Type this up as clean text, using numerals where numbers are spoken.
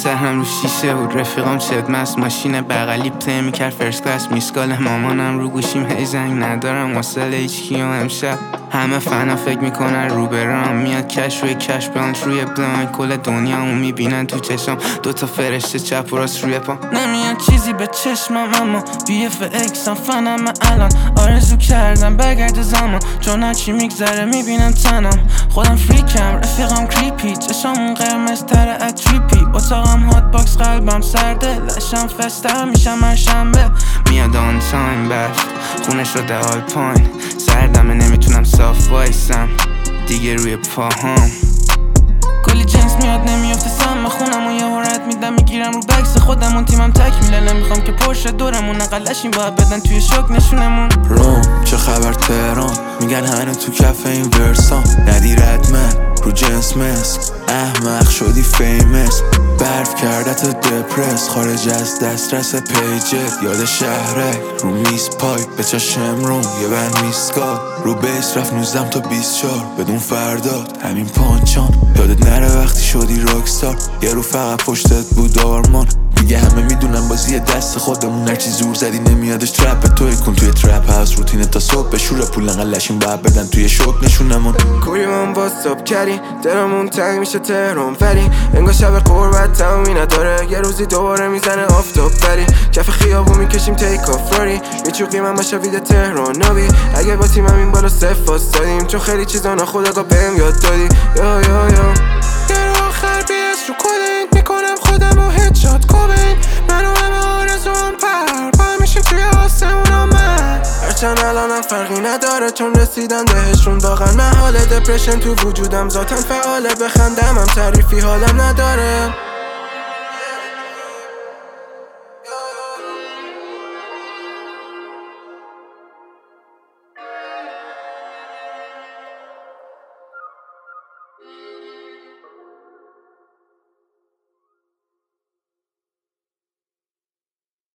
سرم رو شیشه بود، رفیقام چت مست ماشین بغلی پلی میکرد فرست کلاس، میسکال مامانم رو گوشیم هی زنگ ندارم واسه هیچ کیو امشب. همه فنا فکر میکنن رو برام میاد کش روی کش بلانت روی بلان، کل دنیامو میبینن تو چشم، دوتا فرشته چپ و راست روی پام. نمیاد چیزی به چشمم اما بیف اکسم فنم الان، آرزو کردم برگرد زمان چون هرچی میگذره میبینم تنم. خودم فریکم رفیقم کریپی، چشامون قرمز تره اتریپی، اتاقم هات باکس قلبم سرده، لشم فستر میشم هر شنبه. میاد آن تایم برف خونه شده آلپاین، سردمه نمیتونم صاف وایسم دیگه روی پاهام. کلی جنس میاد نمیافته سم خونم و یه حرت میدم میگیرم رو بکس خودمون، تیمم تکمیله نمیخوام که پرشه دورمون، نقلشیم باید بدن توی شوک نشونمون. روم چه خبر تهران، میگن هنو تو کف این ورسان، ندی ردمن رو جنس مس احمق شدی فیمس، برف کردت دپرس خارج از دسترس پیجت، یاد شهرک رو میز پای به چشم روم یه بند میسکال، رو بیس رفت 19 تا 24 بدون فرداد همین پانچان، یادت نره وقتی شدی راکستار یه رو فقط پشتت بود آرمان، دیگه همه میدونن بازی دست خودمون، هرچی زور زدی نمیادش ترپ توی کن توی ترپ هاوس روتینه تا صبح به شور پول انقلشیم باید بدن توی شوک نشونمون. کوریمون واتساپ کردی درمون تنگ میشه تهران فری، انگار شب قربت تمومی نداره، یه روزی دوباره میزنه آفتاب بری، کف خیابون میکشیم تیک آف راری، میچوقیم هم شوید تهران نابی، اگه با تیمم این بالا صف واسدادیم چون خیلی چیزا ناخودآگاه بهم یاد دادی. یا یه رو آخر بیس رو کلنگ میکنم خودم و هدشات کوبین، منو همه آرزوام پر میشیم توی آسمون آمد، هرچند الانم فرقی نداره چون رسیدن بهشون، واقعا من حال دپرشن تو وجودم ذاتم فعاله، بخندم هم تعریفی حالم نداره.